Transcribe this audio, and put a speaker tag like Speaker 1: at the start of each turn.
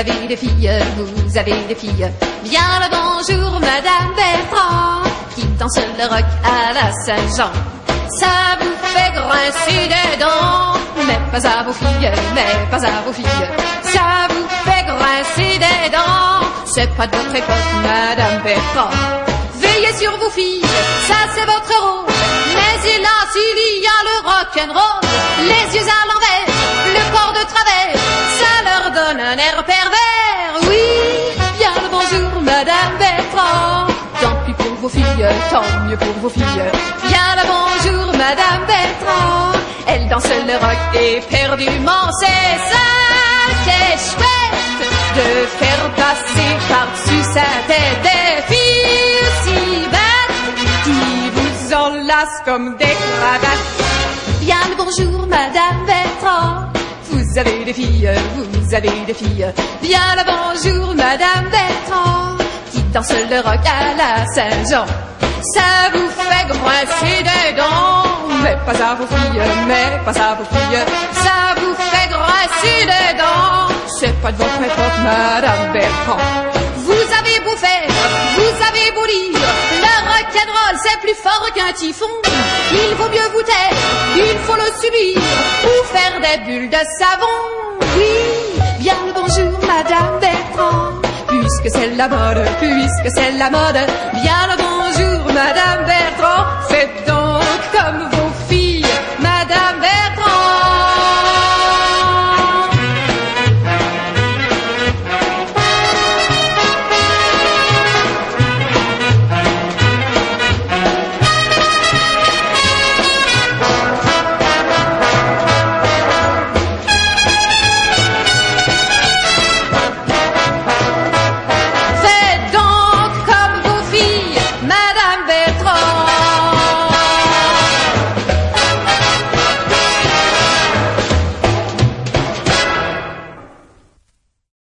Speaker 1: avez des filles, vous avez des filles. Bien le bonjour, Madame Bertrand, qui danse le rock à la Saint-Jean. Ça vous fait grincer des dents, mais pas à vos filles, mais pas à vos filles. Ça vous fait grincer des dents, c'est pas de votre époque, Madame Bertrand. Veillez sur vos filles, ça c'est votre rôle. Mais hélas, il y a le rock'n'roll. Les yeux à l'envers, le corps de travers, ça leur donne un air pervers. Oui, bien le bonjour, Madame Bertrand. Tant pis pour vos filles, tant mieux pour vos filles. Bien le bonjour, Madame Bertrand. Elle danse le rock éperdument, c'est ça qui est chouette, de faire passer par-dessus sa tête des filles si bêtes qui vous enlacent comme des cravates. Bien le bonjour, Madame Bertrand. Vous avez des filles, vous avez des filles. Bien le bonjour, Madame Bertrand, qui danse le rock à la Saint-Jean. Ça vous fait grincer des dents, mais pas à vos filles, mais pas à vos filles. Ça vous fait grincer des dents, c'est pas de votre époque, Madame Bertrand. Vous avez beau faire, vous avez beau lire, le rock'n'roll c'est plus fort qu'un typhon. Il vaut mieux vous taire, il faut le subir, ou faire des bulles de savon. Oui, bien le bonjour, Madame Bertrand. Puisque c'est la mode, puisque c'est la mode, bien